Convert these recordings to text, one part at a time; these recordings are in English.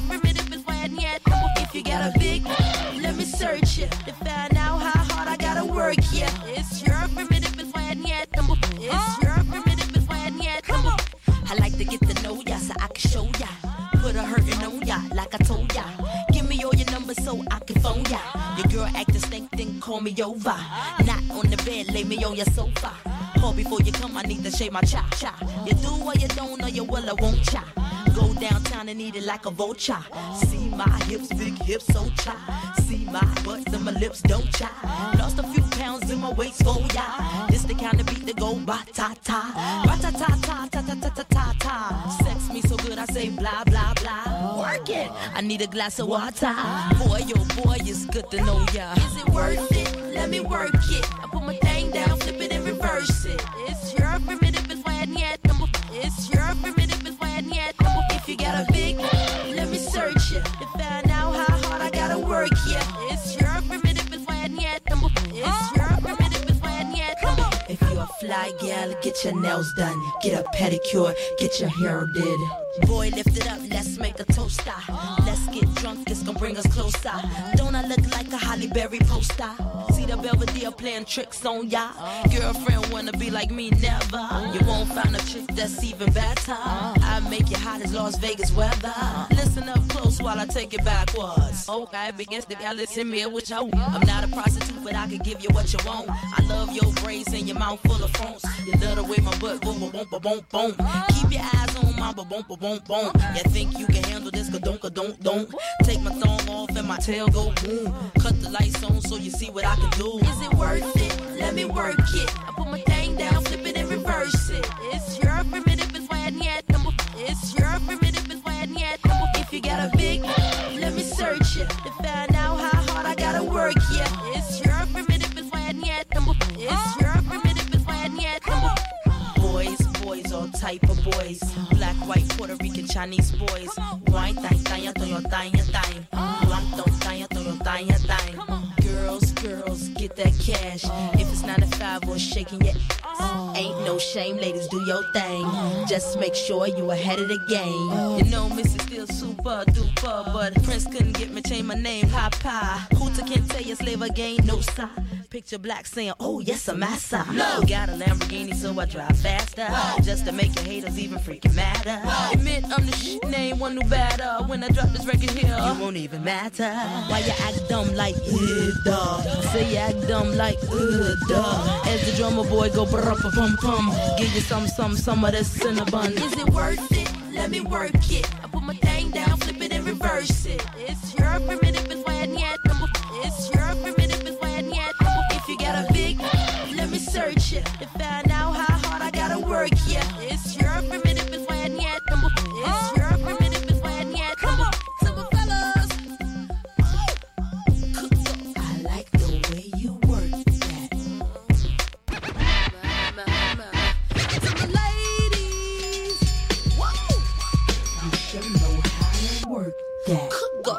primitive plan yet. If you got a big, let me search it to find out how hard I gotta work. Yeah, it's your primitive plan yet. It's your primitive plan yet. I like to get to know ya so I can show ya. Put a hurtin' on ya like I told ya. Give me all your numbers so I can phone ya. Your girl actin' stink, then call me over. Not on the bed, lay me on your sofa. Call before you come, I need to shave my cha-cha. You do or you don't, or you will or won't cha. Go downtown and eat it like a vulture. See my hips, big hips, so cha. See my butts and my lips, don't cha. Lost a few pounds in my waist, oh yeah. This the kind of beat that go ba-ta-ta. Ba-ta-ta-ta-ta-ta-ta-ta-ta. Sex me so good I say blah, blah, blah. Work it, I need a glass of water. Boy, oh boy, it's good to know ya. Is it worth it? Let me work it. I put my thing down, flip it and reverse it. It's your primitive plan yet. It's your primitive plan yet. If you got a big, let me search it to find out how hard I gotta work. Yeah, it's your primitive plan yet. It's your primitive plan yet. If you a fly gal, get your nails done, get a pedicure, get your hair did. Boy, lift it up, let's make a toaster. Let's get drunk, it's gonna bring us closer. Don't I look like a Halle Berry poster? See the Belvedere playing tricks on ya. Girlfriend wanna be like me, never. You won't find a chick that's even better. I make you hot as Las Vegas weather. Listen up close while I take it backwards. Okay, begins to y'all listen me what you want. I'm not a prostitute, but I can give you what you want. I love your braids and your mouth full of phones. You love the way my butt boom, boom, boom, boom, boom. Keep your eyes on my boom, boom, boom, boom. You think you can handle this? Don't. Take my thong off and my tail go boom. Cut the lights on so you see what I can do. Is it worth it? Let me work it. I put my thing down, flip it and reverse it. It's your primitive plan yet. It's your primitive plan yet. If you got a big, let me search it to find out how hard I gotta work. Yeah, it's your primitive plan yet. It's your primitive plan yet. Boys, all type of boys. Black, white, Puerto Rican, Chinese boys. Wine, thang, Girls, get that cash. If it's 9 to 5 or shaking your ass, ain't no shame, ladies, do your thing. Just make sure you ahead of the game. You know, Missy still super duper, but Prince couldn't get me change my name. Papa, Hooter can't tell you slave again, no sign. Picture black saying, oh yes, I'm massa. No. Got a Lamborghini, so I drive faster. Just to make your haters even freaking madder. Admit I'm the shit, name one new batter. When I drop this record here, you won't even matter. Why you act dumb like, dog? Say you act dumb like, dog. As the drummer boy go brr-pum-pum. Give you some of this cinnabon. Is it worth it? Let me work it. I put my thing down, flip it and reverse it. It's your primitive plan yet. It's your primitive plan yet. If you got a big, let me search it to find out how hard I gotta work. Yeah, it's your primitive plan yet. It's your primitive plan yet. Simple fellas, I like the way you work that. Simple ladies, whoa, you should know how to work that. Go.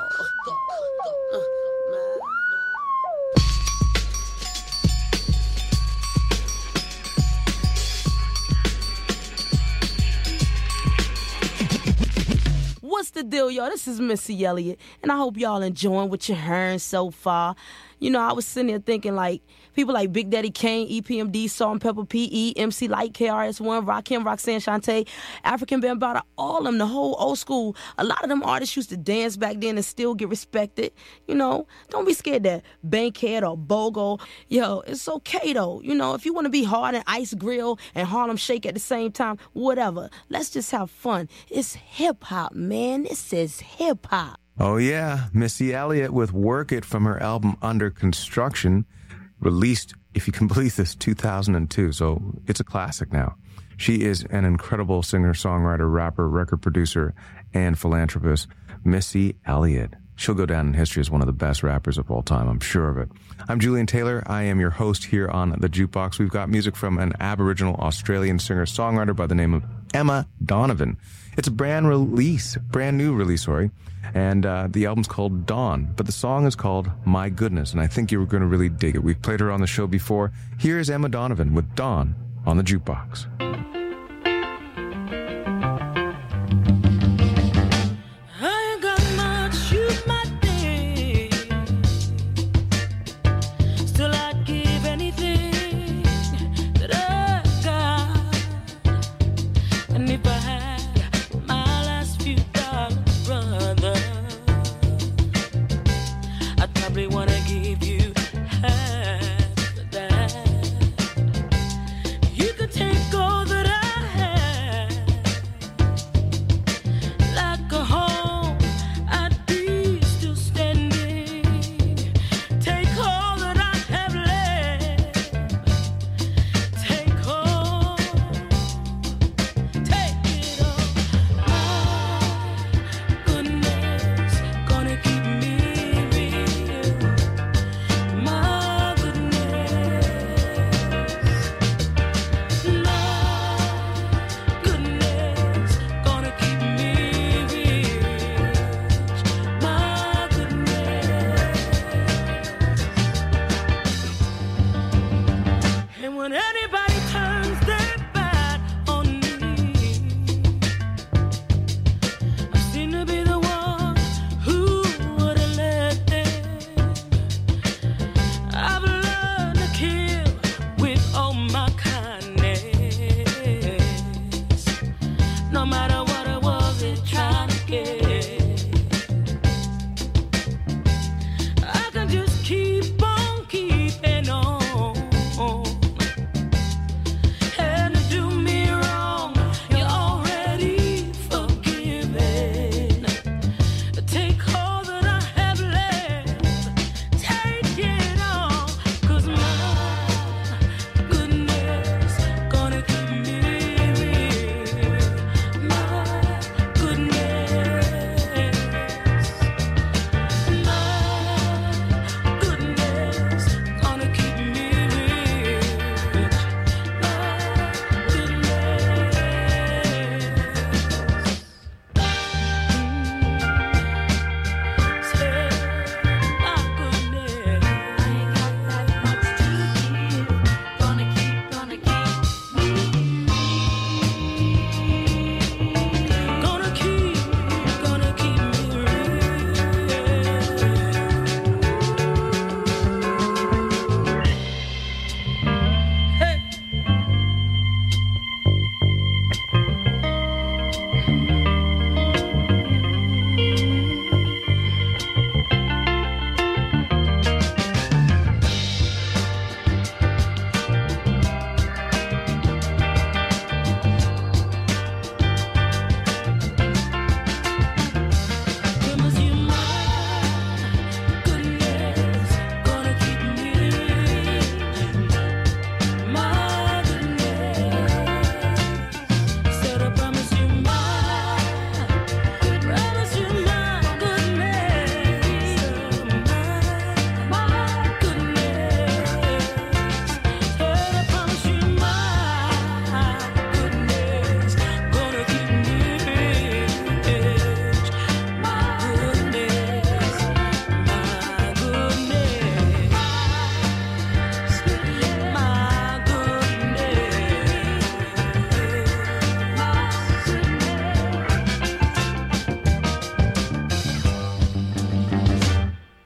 What's the deal, y'all? This is Missy Elliott, and I hope y'all enjoying what you're hearing so far. You know, I was sitting there thinking, like, people like Big Daddy Kane, EPMD, Salt-N-Pepa, P.E., MC Light, KRS-One, Rakim, Roxanne Shante, African Bambaataa, all of them, the whole old school. A lot of them artists used to dance back then and still get respected. You know, don't be scared that Bankhead or Bogo. Yo, it's okay, though. You know, if you want to be hard and Ice Grill and Harlem Shake at the same time, whatever. Let's just have fun. It's hip-hop, man. This is hip-hop. Oh, yeah. Missy Elliott with Work It from her album Under Construction, released, if you can believe this, 2002. So it's a classic now. She is an incredible singer, songwriter, rapper, record producer, and philanthropist. Missy Elliott. She'll go down in history as one of the best rappers of all time. I'm sure of it. I'm Julian Taylor. I am your host here on The Jukebox. We've got music from an Aboriginal Australian singer-songwriter by the name of Emma Donovan. It's a brand new release, and the album's called Dawn, but the song is called My Goodness, and I think you were going to really dig it. We've played her on the show before. Here's Emma Donovan with Dawn on The Jukebox. I got my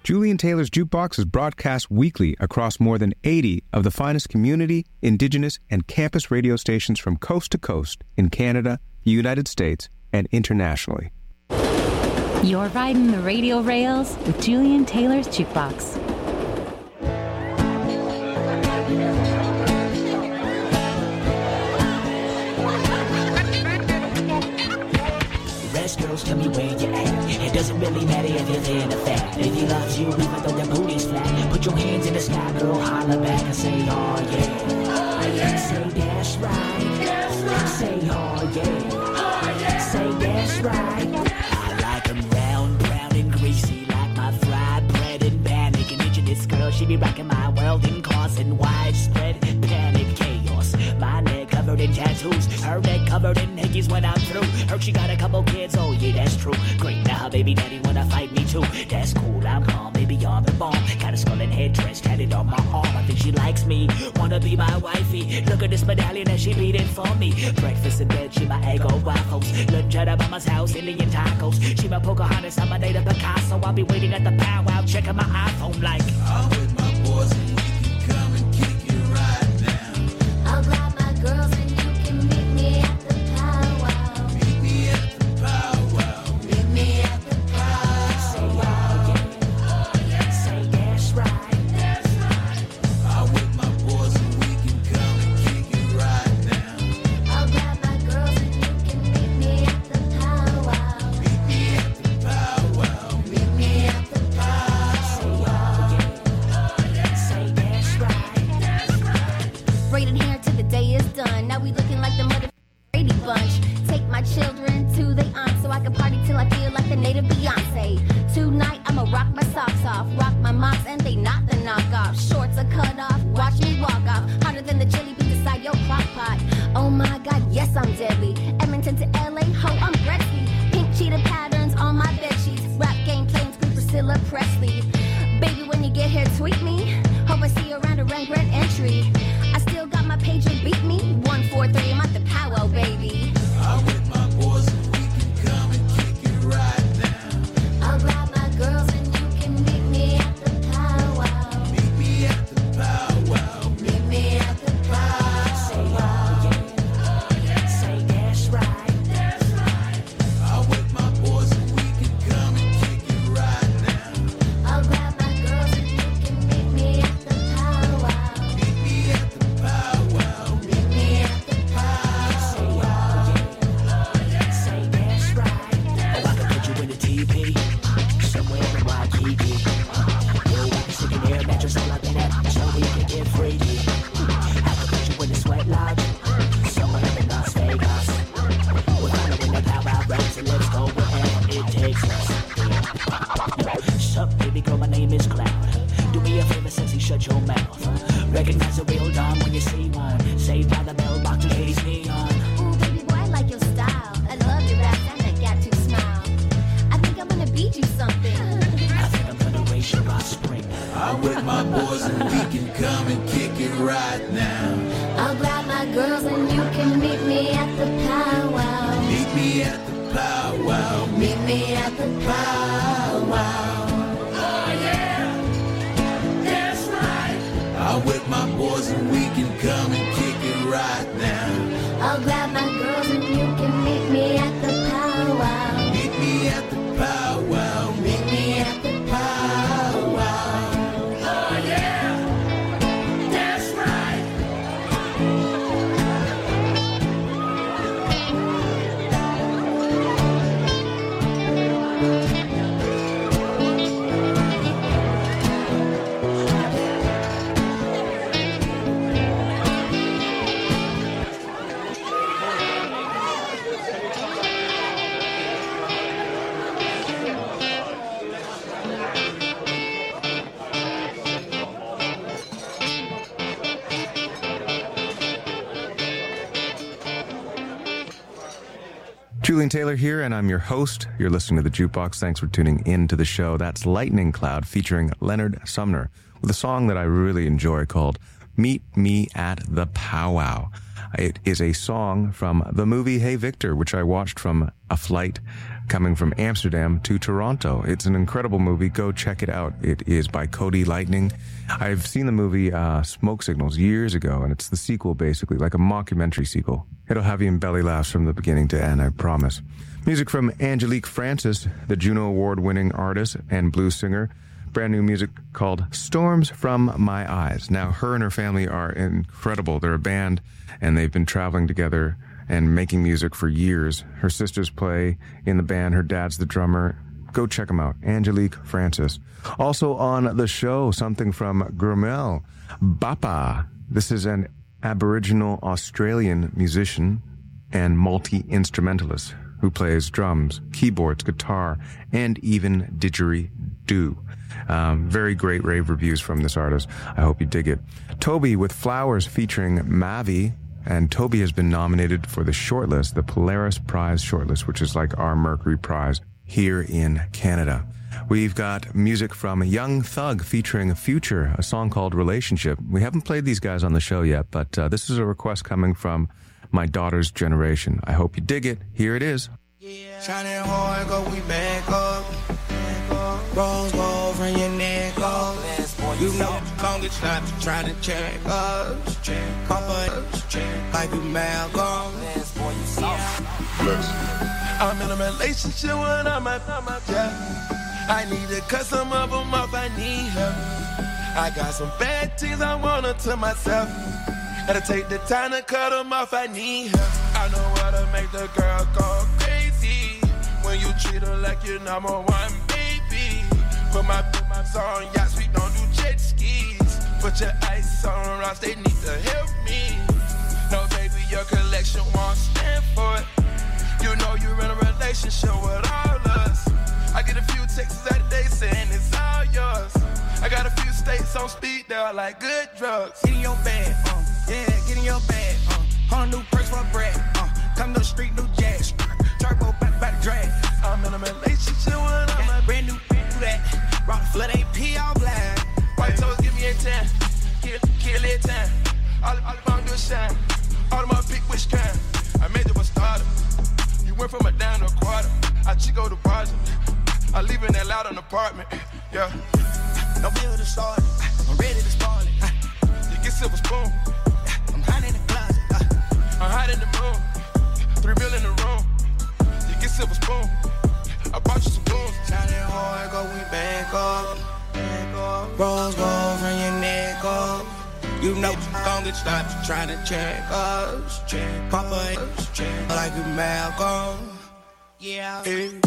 Julian Taylor's Jukebox is broadcast weekly across more than 80 of the finest community, indigenous, and campus radio stations from coast to coast in Canada, the United States, and internationally. You're riding the radio rails with Julian Taylor's Jukebox. Girls, tell me where you at. It doesn't really matter if you're thin or fat. If he loves you, even though your booty's flat, put your hands in the sky, girl, holler back and say, oh yeah. Oh yeah. Say that's right. That's right. Say oh yeah. Oh yeah. Say that's right. I like them round, brown and greasy, like my fried bread and bannock. And each of this girl, she be rocking my world and causing widespread panic, chaos. My neck covered in tattoos, her neck covered in hickeys when I'm through. Heard she got a couple kids, oh yeah, that's true. Great, now baby daddy wanna fight me too. That's cool, I'm calm, baby, I'm the bomb. Got a skull and headdress tatted on my arm. I think she likes me, wanna be my wifey. Look at this medallion that she beat it for me. Breakfast in bed, she my Eggo waffles. Lunch at her mama's house, Indian tacos. She my Pocahontas, I'm a native Picasso. I'll be waiting at the powwow, checking my iPhone like I'm with my boys and we can come and kick it right now. I'll grab my girls and you can meet me at the powwow. Meet me at the powwow. Meet me at the powwow. say oh yeah, say that's right. That's right. I'm with my boys and we can come and kick it right now. I'll grab my girls and you can meet me at the powwow. Meet me at the powwow. Meet me at the powwow. Say that's right. That's right. Braiding hair till the day is done. Now we looking like the mother Brady Bunch. Take my children to they aunt so I can party till I feel like a native Beyonce. Tonight I'ma rock my socks off, rock my mocks and they not the knockoff. Shorts are cut off, watch me walk off, hotter than the chili beans inside your crock pot. Oh my God, yes I'm deadly. Edmonton to LA, ho I'm Gretzky. Pink cheetah patterns on my bedsheets. Rap game playing scream Priscilla Presley. Baby, when you get here, tweet me. Hope I see you around a rank red entry. I still got my pager, beat me. 143, I'm at the powwow, baby. I'm with my boys and we can come and kick it right now. I'll grab my girls and you can meet me at the powwow. Meet me at the powwow. Meet me at the Say powwow. oh yeah, say that's right. That's right. I'm with my boys and we can come and kick it right now. I'll grab my girls and you can meet me at the powwow. Meet me at the powwow. Meet me at the powwow. Say that's right. Oh, I can put you in a TP somewhere in Waikiki. Yo, I can stick an air mattress all up in that so we can get freaky. I can put you in a sweat lodge somewhere up in Las Vegas. We're following the powwow roads and let's go wherever it takes us. Sup, baby girl, my name is Cloud. Do me a favor, sexy, shut your mouth. Recognize a real Don when you see one. Saved by the mailbox to Hayes Neon. Ooh, baby boy, I like your style. I love your raps and that got to smile. I think I'm gonna beat you something. I think I'm gonna raise your offspring. I'm with my boys and we can come and kick it right now. I'll grab my girls and you can meet me at the powwow. Meet me at the powwow. Meet me at the powwow. I'm with my boys and we can come and kick it right now. I'll grab my girls and you can meet me at the powwow. Meet me at the powwow. Meet me at the powwow. Oh yeah, that's right. Julian Taylor here, and I'm your host. You're listening to The Jukebox. Thanks for tuning in to the show. That's Lightning Cloud featuring Leonard Sumner with a song that I really enjoy called Meet Me at the Powwow. It is a song from the movie Hey Victor, which I watched from a flight coming from Amsterdam to Toronto. It's an incredible movie. Go check it out. It is by Cody Lightning. I've seen the movie Smoke Signals years ago, and it's the sequel, basically, like a mockumentary sequel. It'll have you in belly laughs from the beginning to end, I promise. Music from Angelique Francis, the Juno Award-winning artist and blues singer. Brand new music called Storms from My Eyes. Now, her and her family are incredible. They're a band, and they've been traveling together and making music for years. Her sisters play in the band. Her dad's the drummer. Go check them out. Angelique Francis. Also on the show, something from Grumel. Bapa. This is an Aboriginal Australian musician and multi-instrumentalist who plays drums, keyboards, guitar, and even didgeridoo. Very great rave reviews from this artist. I hope you dig it. Toby with Flowers featuring Mavi. And Toby has been nominated for the shortlist, the Polaris Prize shortlist, which is like our Mercury Prize here in Canada. We've got music from Young Thug featuring Future, a song called Relationship. We haven't played these guys on the show yet, but this is a request coming from my daughter's generation. I hope you dig it. Here it is. Shining hard, go we back up. Rose gold from your neck up. You know, gon' get slapped trying to check us. Papa, like you Malcolm. I'm in a relationship when I'm at yeah. I need to cut some of them off, I need her. I got some bad things I want her to myself. Gotta take the time to cut them off, I need her. I know how to make the girl go crazy. When you treat her like your number one baby. Put my on yachts, we don't do jet skis. Put your ice on rocks, they need to help me. No, baby, your collection won't stand for it. You know you're in a relationship with all us. I get a few texts out of day saying it's all yours. I got a few states on speed, they're like good drugs. Get in your bag, yeah, get in your bag, Whole new perks for bread, come to the street, new jazz. Turbo back by the drag. I'm in a relationship when I'm a brand new do that. Rock the flood AP all black. White toes give me a 10, kill it 10. All the bone do shine, all of my pick which kind. I made you a starter. You went from a down to a quarter. I Chico to Barger. I live in that loud an apartment, yeah. No bill to start it, I'm ready to start it. You get silver spoon, I'm hot in the closet. I'm hot in the moon, 3 bill in the room. You get silver spoon, I bought you some goons. Shining hard, go we back up. Rose gold from your neck up. You know gon' get stopped trying to check us. Papa like you Malcolm. Yeah.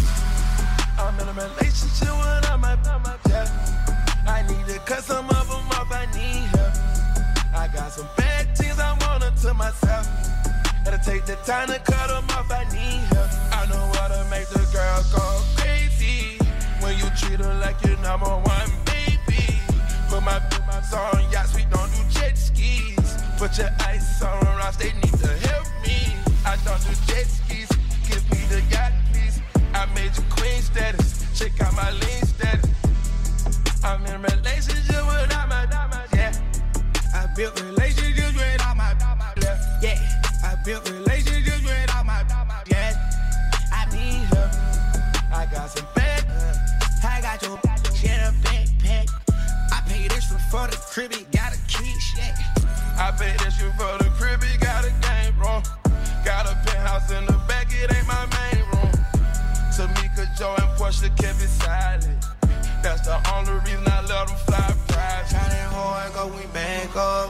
I'm in a relationship when I'm at yeah. I need to cut some of them off, I need her. I got some bad things I want her to myself. Gotta take the time to cut them off, I need her. I know how to make the girl go crazy. When you treat her like your number one baby. Put my on yachts, we don't do jet skis. Put your ice on rocks, they need to help me. I don't do jet skis, give me the yacht please. I made you queen status, check out my lean status. I'm in a relationship with all my yeah. I built relationships with all my yeah. I built relationships with all my yeah. I need her. I got some bad. I got your shit a backpack. I pay this for the crib, it got a key shit. I pay this shit for the crib, it got a game room. Got a penthouse in the back, it ain't my main room. Tamika, Joe, and Portia kept it silent. That's the only reason I let them fly private. Shining hard, go we back up.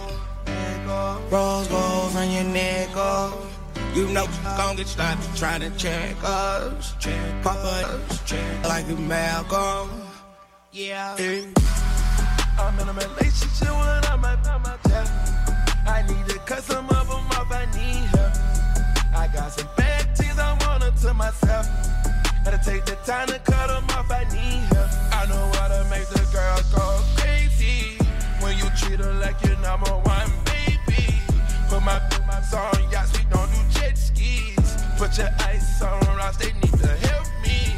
Rose gold from your neck up. You know gon' get stopped trying to check us. Papa like you Malcolm. Yeah. I'm in a relationship when I'm at yeah. I need to cut some of them off, I need her. I got some bad things I want her to myself. Gotta take the time to cut them off, I need her. I know how to make the girl go crazy. When you treat her like your number one baby. Put my on yachts, we don't do jet skis. Put your ice on rocks, they need to help me.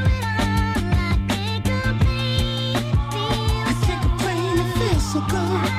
I can't complain, it feels so good.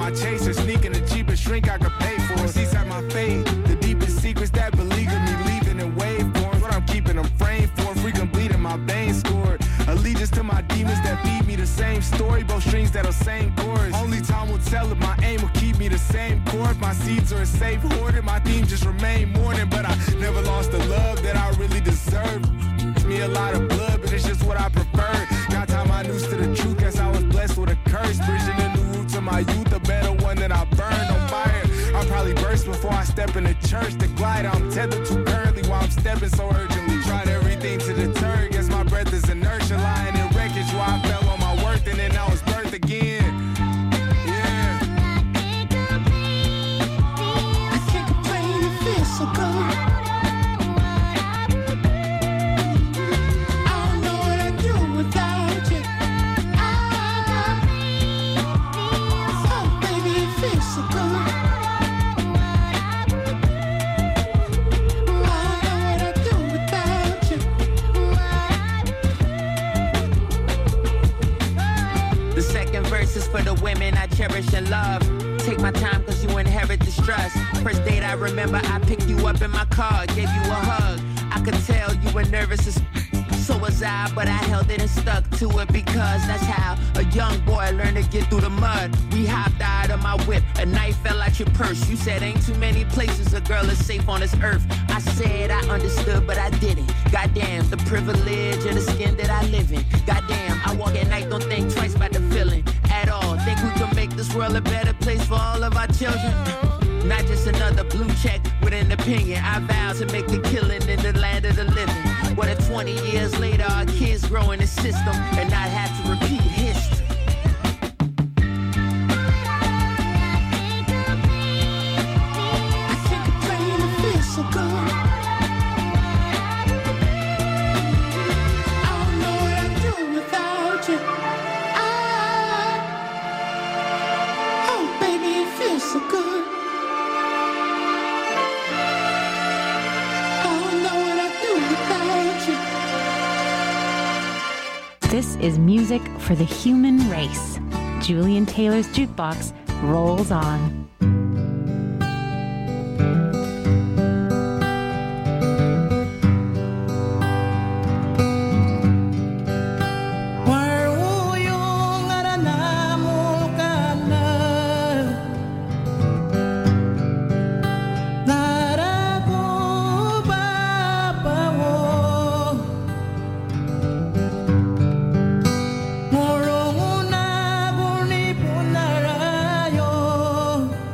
my chaser. Sneaking the cheapest shrink I could pay for. Seaside my fate, the deepest secrets that beleaguer me. Leaving in waveforms, what I'm keeping them framed for. Frequent bleeding, my veins scored. Allegiance to my demons that feed me the same story. Both strings that'll sing chords. Only time will tell if my aim will keep me the same chord. My seeds are a safe hoarded. My theme just remain mourning. But I never lost the love that I really deserve. It's me a lot of blood, but it's just what I prefer. Now time I knew to the truth, guess I was blessed with a curse. Bridging a new route to my youth, a better one that I burned on fire. I'll probably burst before I step in the church. The glider, I'm tethered too currently while I'm stepping so urgently. Tried everything to deter, guess my breath is inertia. Lying in wreckage while I fell on my worth and then I was birthed again. Yeah. I can't complain, it feels so good. For the women I cherish and love. Take my time cause you inherit this trust. First date I remember I picked you up in my car, gave you a hug. I could tell you were nervous as so was I, but I held it and stuck to it because that's how a young boy learned to get through the mud. We hopped out of my whip, a knife fell out your purse. You said ain't too many places a girl is safe on this earth. I said I understood, but I didn't. Goddamn, the privilege and the skin that I live in. Goddamn, I walk at night, don't think twice about the feeling at all. Think we can make this world a better place for all of our children. Not just another blue check with an opinion. I vow to make the killing in the land of the living. What if 20 years later our kids grow in the system and not have to repeat history? I can't complain, it feels so good. I don't know what I'd do without you. Oh baby, it feels so good. This is music for the human race. Julian Taylor's Jukebox rolls on. Morong una guni punarayo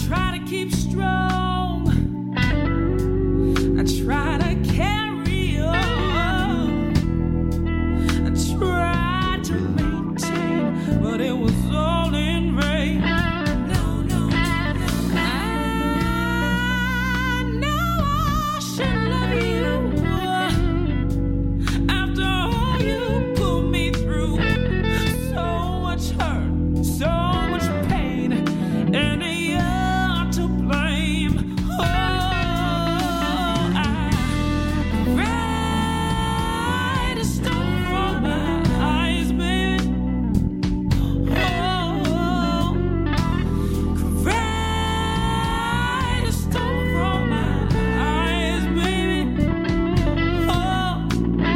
try to keep strong. I try to carry on. I tried to maintain, but it was all in vain. No, no, no. I know I should love you. After all you put me through, so much hurt, so much pain, and you're to blame. Oh, I cried a stone from my eyes, baby. Oh, cried a stone from my eyes, baby. Oh, I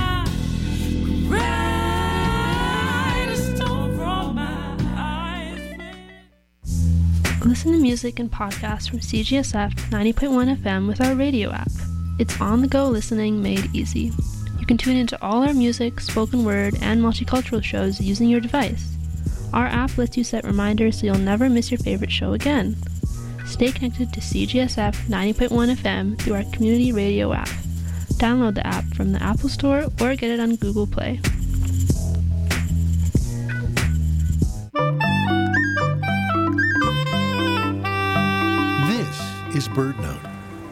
cried a stone from my eyes, baby. Listen to music and podcasts from CGSF 90.1 FM with our radio app. It's on-the-go listening made easy. You can tune into all our music, spoken word, and multicultural shows using your device. Our app lets you set reminders so you'll never miss your favorite show again. Stay connected to CGSF 90.1 FM through our community radio app. Download the app from the Apple Store or get it on Google Play. This is BirdNote.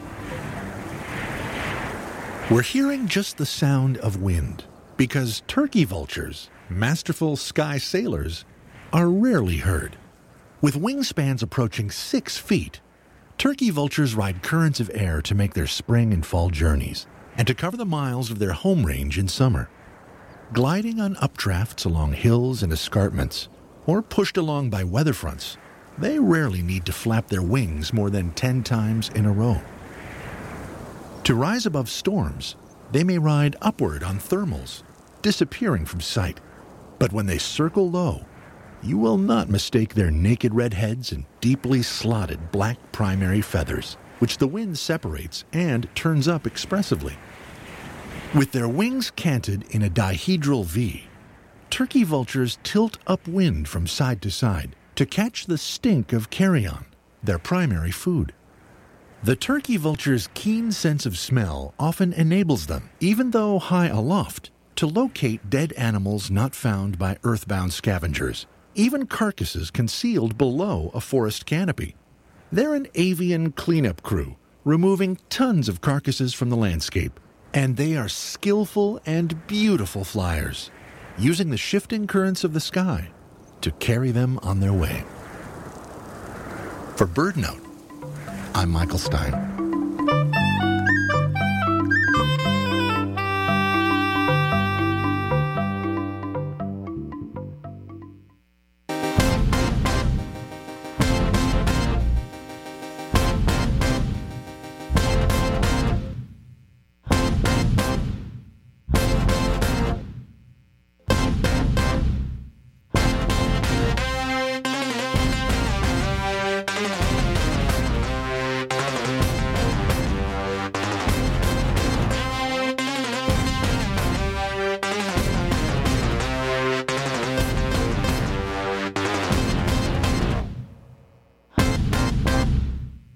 We're hearing just the sound of wind because turkey vultures, masterful sky sailors, are rarely heard. With wingspans approaching 6 feet, turkey vultures ride currents of air to make their spring and fall journeys and to cover the miles of their home range in summer. Gliding on updrafts along hills and escarpments, or pushed along by weather fronts, they rarely need to flap their wings more than 10 times in a row. To rise above storms, they may ride upward on thermals, disappearing from sight. But when they circle low, you will not mistake their naked red heads and deeply slotted black primary feathers, which the wind separates and turns up expressively. With their wings canted in a dihedral V, turkey vultures tilt upwind from side to side to catch the stink of carrion, their primary food. The turkey vulture's keen sense of smell often enables them, even though high aloft, to locate dead animals not found by earthbound scavengers, even carcasses concealed below a forest canopy. They're an avian cleanup crew, removing tons of carcasses from the landscape, and they are skillful and beautiful flyers, using the shifting currents of the sky to carry them on their way. For BirdNote, I'm Michael Stein.